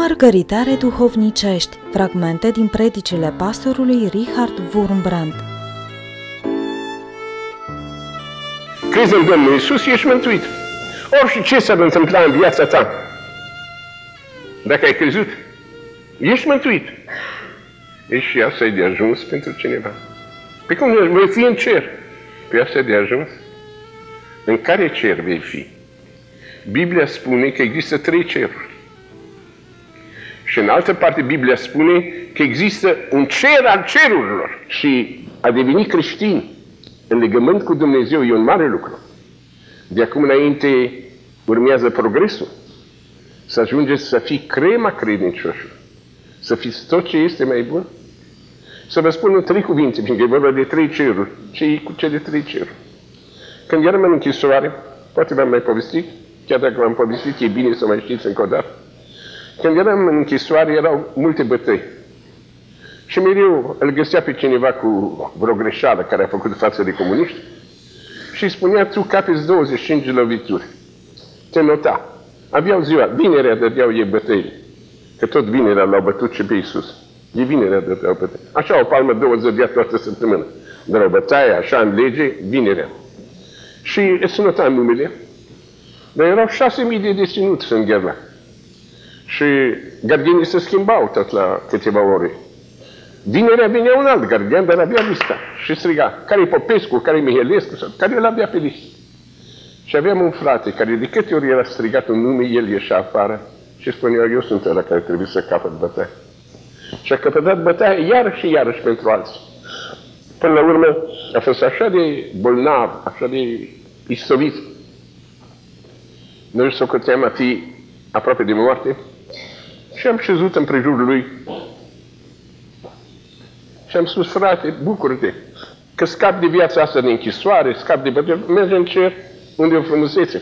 Mărgăritare duhovnicești, fragmente din predicile pastorului Richard Wurmbrand. Crezi în Domnul Iisus, ești mântuit. Orice ce s-ar întâmpla în viața ta, dacă ai crezut, ești mântuit. Și asta e de ajuns pentru cineva. Pe cum vei fi în cer? Pe asta e de ajuns. În care cer vei fi? Biblia spune că există 3 ceruri. Și în altă parte Biblia spune că există un cer al cerurilor. Și a deveni creștin în legământ cu Dumnezeu e un mare lucru. De acum înainte urmează progresul. Să ajungeți să fii crema credincioșilor. Să fiți tot ce este mai bun. Să vă spun 3 cuvinte, fiindcă e vorba de 3 ceruri. Ce e cu cele 3 ceruri? Când eram în închisoare, poate v-am mai povestit, chiar dacă v-am povestit, e bine să mai știți încă o dată. Când eram în închisoare, erau multe bătăi. Și mereu îl găsea pe cineva cu vreo greșeală care a făcut față de comuniști și îi spunea, tu capeți 25 de lovituri. Te nota. Aveau ziua, vinerea dădeau ei bătăile. Că tot vinerea l-au bătut și pe Iisus. E vinerea dădeau bătăi. Așa o palmă 20 de toată săptămână. Dar o bătaie, așa în lege, vinerea. Și îți nota numele. Dar erau 6.000 de deținuți în Gherla. Și gardienii se schimbau tot la câteva ore. Vinerea venea un alt gardian, dar avea lista. Și striga, care-i Popescu, care-i Mihelescu, sau care îl avea pe listă. Și aveam un frate care de câte ori era strigat un nume, el ieșea afară și spunea, eu sunt ăla care trebuie să capăt bătaie. Și a căpătat bătaie iarăși și iarăși pentru alții. Până la urmă a fost așa de bolnav, așa de istovit. Noi socoteam a fi aproape de moarte și am șezut în prejurul lui și am spus, frate, bucură-te că scapi de viața asta de închisoare, scapi de bătăi, mergi în cer unde e o frumusețe.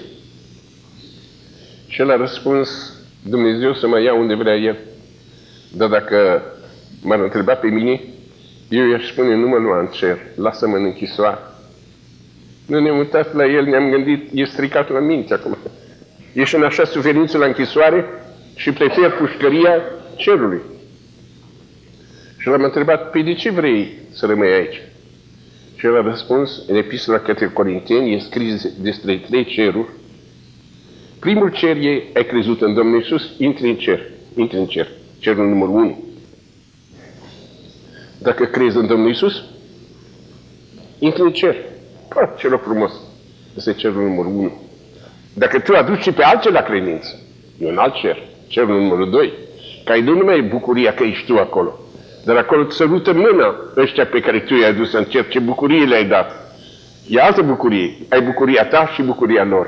Și el a răspuns, Dumnezeu să mă ia unde vrea El. Dar dacă m-ar întreba pe mine, eu i-aș spune, nu mă lua în cer, lasă-mă în închisoare. Nu ne-am uitat la el, ne-am gândit, e stricat la minte acum. Ești în așa suferință la închisoare și prefer pușcăria cerului. Și l-am întrebat, pe de ce vrei să rămâi aici? Și el a răspuns, în epistola către Corinteni, e scris despre 3 ceruri. Primul cer e, ai crezut în Domnul Iisus, intri în cer. Intri în cer. Cerul numărul 1. Dacă crezi în Domnul Iisus, intri în cer. Păi, celor frumos. Ăsta e cerul numărul 1. Dacă tu aduci și pe alții la credință, e un alt cer. Cerul numărul 2. Că ai nu numai bucuria că ești tu acolo, dar acolo îți sărută mâna ăștia pe care tu i-ai adus în cer, ce bucurie le-ai dat. E altă bucurie. Ai bucuria ta și bucuria lor.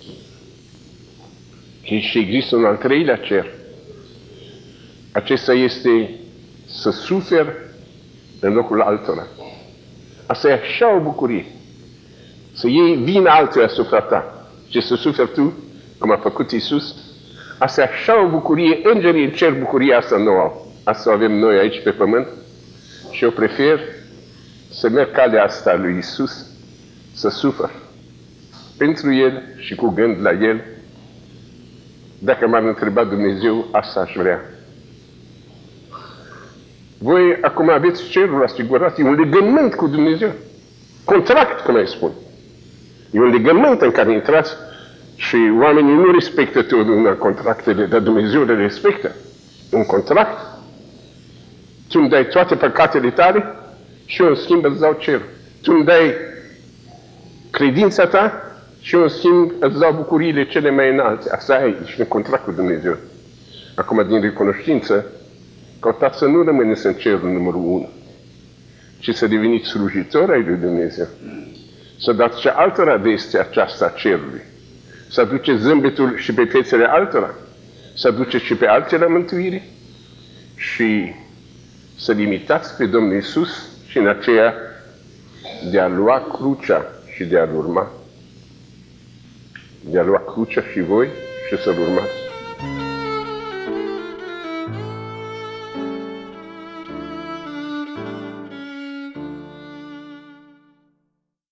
Și există un al 3-lea cer. Acesta este să suferi în locul altora. Asta e așa o bucurie. Să iei vina altuia asupra ta. Și să suferi tu, cum a făcut Iisus. Asta e așa o bucurie. Îngerii în cer bucuria asta nu au. Asta o avem noi aici pe pământ. Și eu prefer să merg calea asta lui Iisus, să sufăr pentru El și cu gând la El. Dacă m-ar întreba Dumnezeu, asta aș vrea. Voi acum aveți cerul asigurat, e un legământ cu Dumnezeu. Contract, cum îi spun. E un legământ în care intrați și oamenii nu respectă totdeauna contractele, dar Dumnezeu le respectă. Un contract. Tu îmi dai toate păcatele tale și eu în schimb îți dau cerul. Tu îmi dai credința ta și eu în schimb îți dau bucuriile cele mai înalte. Asta e și un contract cu Dumnezeu. Acum, din recunoștință, căutați să nu rămâneți în cerul numărul 1, ci să deveniți slujitori ai lui Dumnezeu. Să dați și altora vestea aceasta a cerului. Să aduceți zâmbetul și pe fețele altora. Să aduceți și pe alții la mântuire. Și să limitați pe Domnul Iisus și în aceea de a lua crucea și de a-L urma. De a lua crucea și voi și să-L urmați.